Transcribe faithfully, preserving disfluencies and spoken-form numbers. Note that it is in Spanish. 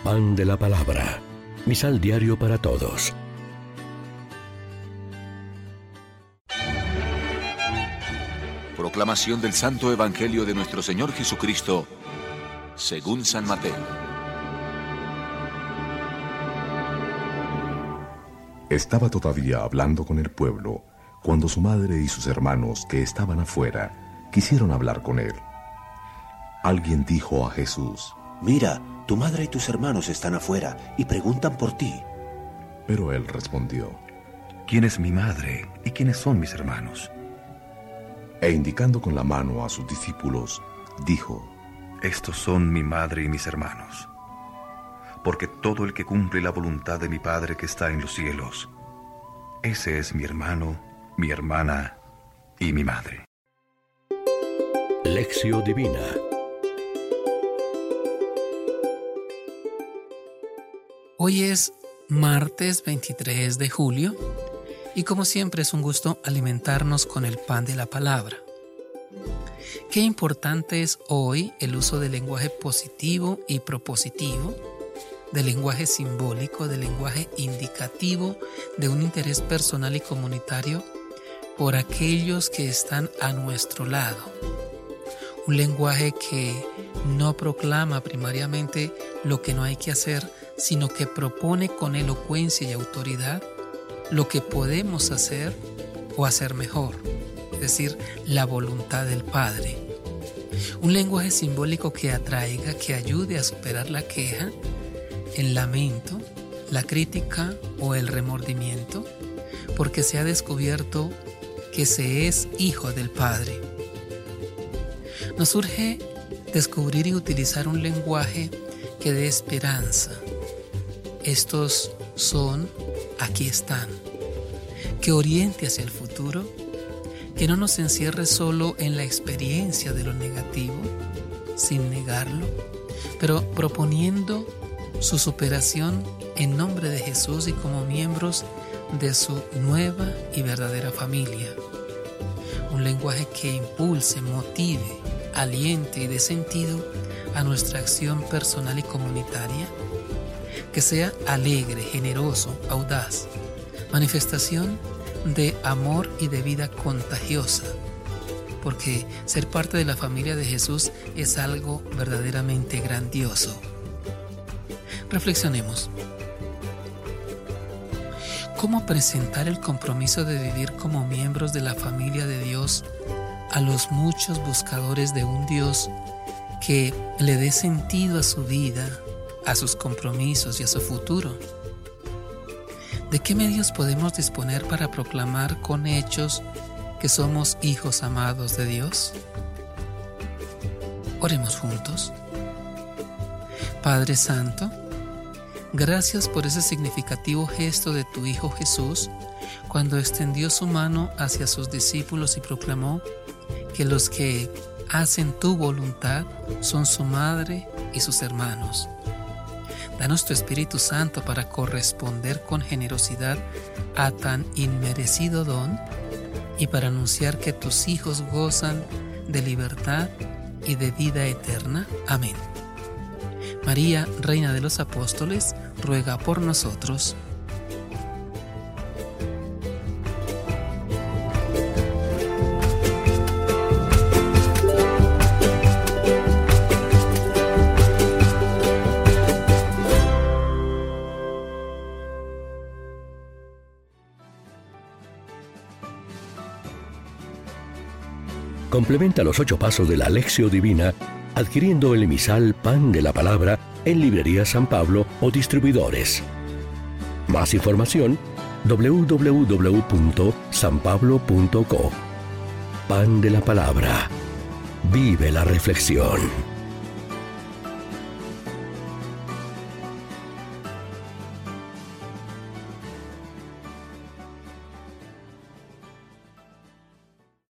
Pan de la Palabra. Misal diario para todos. Proclamación del Santo Evangelio de nuestro Señor Jesucristo, según San Mateo. Estaba todavía hablando con el pueblo, cuando su madre y sus hermanos que estaban afuera quisieron hablar con él. Alguien dijo a Jesús: Mira, tu madre y tus hermanos están afuera y preguntan por ti. Pero él respondió: ¿Quién es mi madre y quiénes son mis hermanos? E indicando con la mano a sus discípulos, dijo: Estos son mi madre y mis hermanos. Porque todo el que cumple la voluntad de mi Padre que está en los cielos, ese es mi hermano, mi hermana y mi madre. Lección Divina. Hoy es martes veintitrés de julio y como siempre es un gusto alimentarnos con el pan de la palabra. Qué importante es hoy el uso del lenguaje positivo y propositivo, del lenguaje simbólico, del lenguaje indicativo de un interés personal y comunitario por aquellos que están a nuestro lado. Un lenguaje que no proclama primariamente lo que no hay que hacer, sino que propone con elocuencia y autoridad lo que podemos hacer o hacer mejor, es decir, la voluntad del Padre. Un lenguaje simbólico que atraiga, que ayude a superar la queja, el lamento, la crítica o el remordimiento, porque se ha descubierto que se es hijo del Padre. Nos urge descubrir y utilizar un lenguaje que dé esperanza. Estos son, aquí están, que oriente hacia el futuro, que no nos encierre solo en la experiencia de lo negativo, sin negarlo, pero proponiendo su superación en nombre de Jesús y como miembros de su nueva y verdadera familia. Un lenguaje que impulse, motive, aliente y dé sentido a nuestra acción personal y comunitaria, que sea alegre, generoso, audaz, manifestación de amor y de vida contagiosa, porque ser parte de la familia de Jesús es algo verdaderamente grandioso. Reflexionemos. ¿Cómo presentar el compromiso de vivir como miembros de la familia de Dios a los muchos buscadores de un Dios que le dé sentido a su vida, a sus compromisos y a su futuro? ¿De qué medios podemos disponer para proclamar con hechos que somos hijos amados de Dios? Oremos juntos. Padre Santo, gracias por ese significativo gesto de tu Hijo Jesús cuando extendió su mano hacia sus discípulos y proclamó que los que hacen tu voluntad son su madre y sus hermanos. Danos tu Espíritu Santo para corresponder con generosidad a tan inmerecido don y para anunciar que tus hijos gozan de libertad y de vida eterna. Amén. María, Reina de los Apóstoles, ruega por nosotros. Complementa los ocho pasos de la Lección Divina adquiriendo el emisal Pan de la Palabra en Librería San Pablo o distribuidores. Más información doble u doble u doble u punto san pablo punto co. Pan de la Palabra. Vive la reflexión.